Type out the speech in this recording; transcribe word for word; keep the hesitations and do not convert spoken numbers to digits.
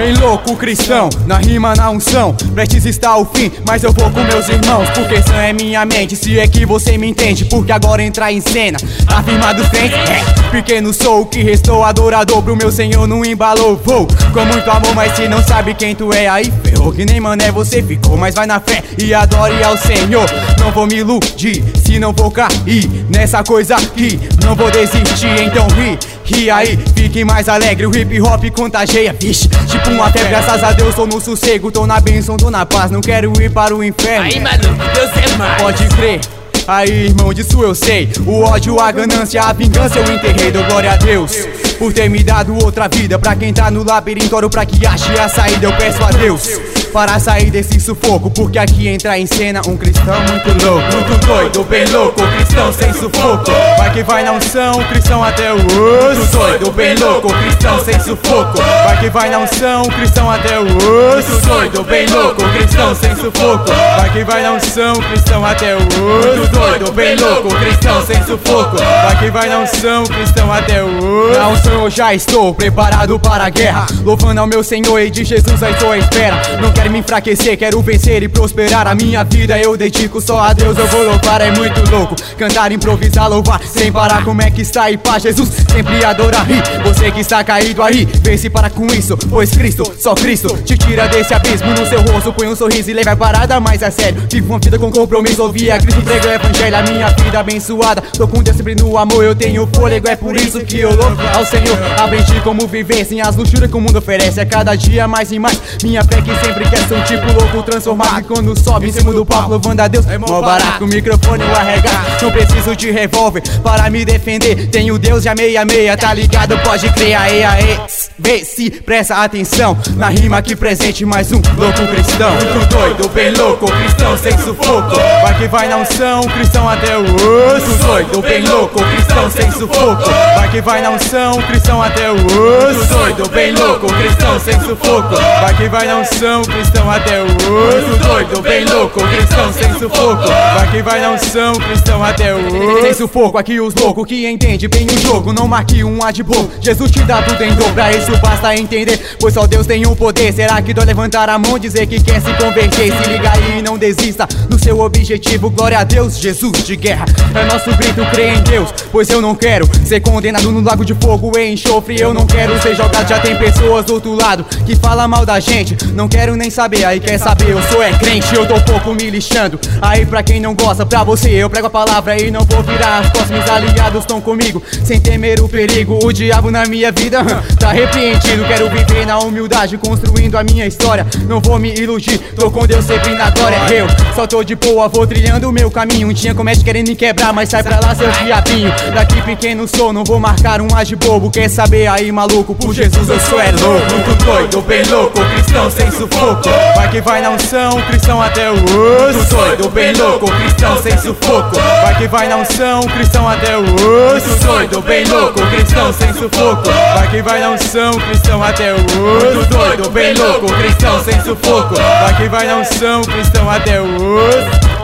Bem louco, cristão, na rima, na unção. Prestes está o fim, mas eu vou com meus irmãos, porque sã é minha mente, se é que você me entende. Porque agora entrar em cena, afirmado frente, é, pequeno sou, o que restou adorador pro meu senhor não embalou. Vou com muito amor, mas se não sabe quem tu é, aí ferrou, que nem mané você ficou. Mas vai na fé e adore ao Senhor. Não vou me iludir, se não vou cair nessa coisa aqui, não vou desistir, então ri. E aí, fique mais alegre, o hip hop contageia, vixe, tipo uma febre. Graças a Deus tô no sossego, tô na bênção, tô na paz, não quero ir para o inferno. Aí, maluco, Deus é mais. Pode crer. Aí, irmão, disso eu sei. O ódio, a ganância, a vingança eu enterrei. Dou glória a Deus por ter me dado outra vida. Pra quem tá no labirinto, oro pra que ache a saída. Eu peço a Deus para sair desse sufoco, porque aqui entra em cena um cristão muito louco, muito doido, bem louco, cristão sem sufoco. Vai que vai na unção, cristão até o osso. Muito doido, bem louco, cristão sem sufoco. Vai que vai na unção, cristão até o osso. Muito doido, bem louco, cristão sem sufoco. Vai que vai na unção, cristão até o osso. Muito doido, bem louco, cristão sem sufoco. Vai que vai na unção, cristão até o osso. Na unção eu já estou preparado para a guerra, louvando ao meu Senhor e de Jesus eu estou à espera. Não quero me enfraquecer, quero vencer e prosperar. A minha vida eu dedico só a Deus, eu vou louvar, é muito louco cantar, improvisar, louvar sem parar. Como é que está e paz, Jesus sempre adorar. Rir, você que está caído aí, vê se para com isso, pois Cristo, só Cristo te tira desse abismo. No seu rosto põe um sorriso e leva a parada mais a sério. Vivo uma vida com compromisso, ouvir a Cristo, prego o evangelho. A minha vida abençoada, tô com Deus sempre no amor. Eu tenho fôlego, é por isso que eu louvo ao Senhor. Aprendi como viver sem as luxúrias que o mundo oferece. A cada dia mais e mais, minha fé que sempre quer ser um tipo louco transformado. E quando sobe em cima do palco louvando a Deus, mó barato, o microfone eu arregar. Não preciso de revólver para me defender, tenho Deus já meia meia, tá ligado? Pode crer, aê aê. Vê se presta atenção na rima aqui presente, mais um louco cristão. Muito doido, bem louco, cristão sem sufoco. Vai que vai na unção, cristão até o osso. Muito doido, bem louco, cristão sem sufoco. Vai que vai na unção, cristão até o osso. Muito doido, bem louco, cristão sem sufoco. Vai que vai na unção, cristão até o osso. Muito doido, bem louco, cristão sem sufoco. Vai que vai na unção, cristão até o osso. Sem sufoco, aqui os loucos que entende bem o jogo, não marque um ad bobo. Jesus te dá tudo em dobro, pra isso basta entender, pois só Deus tem o poder. Será que dói levantar a mão, dizer que quer se converter? Se liga aí e não desista do seu objetivo. Glória a Deus, Jesus de guerra é nosso grito, crê em Deus, pois eu não quero ser condenado no lago de fogo e enxofre. Eu não quero ser jogado, já tem pessoas do outro lado que falam mal da gente, não quero nem saber. Aí quer saber, eu sou é crente, eu tô pouco me lixando. Aí pra quem não gosta, pra você eu prego a palavra e não vou virar as costas. Meus aliados estão comigo, sem temer o perigo. O diabo na minha vida tá repreendido. Quero viver na humildade, construindo a minha história. Não vou me iludir, tô com Deus sempre na glória. Eu só tô de boa, vou trilhando o meu caminho. Um dia comete querendo me quebrar, mas sai pra lá seu diabinho. Daqui pequeno sou, não vou marcar um ad bobo. Quer saber aí maluco, por Jesus eu sou é louco. Muito doido, bem louco, cristão sem sufoco. Vai que vai na unção, cristão até o osso. Muito doido, bem louco, cristão sem sufoco. Vai que vai na unção, cristão até o osso. Muito doido, bem louco, cristão sem sufoco. Vai que vai na unção, cristão até o osso. Muito doido, bem louco, cristão sem sufoco. Vai que vai na unção, cristão até o osso.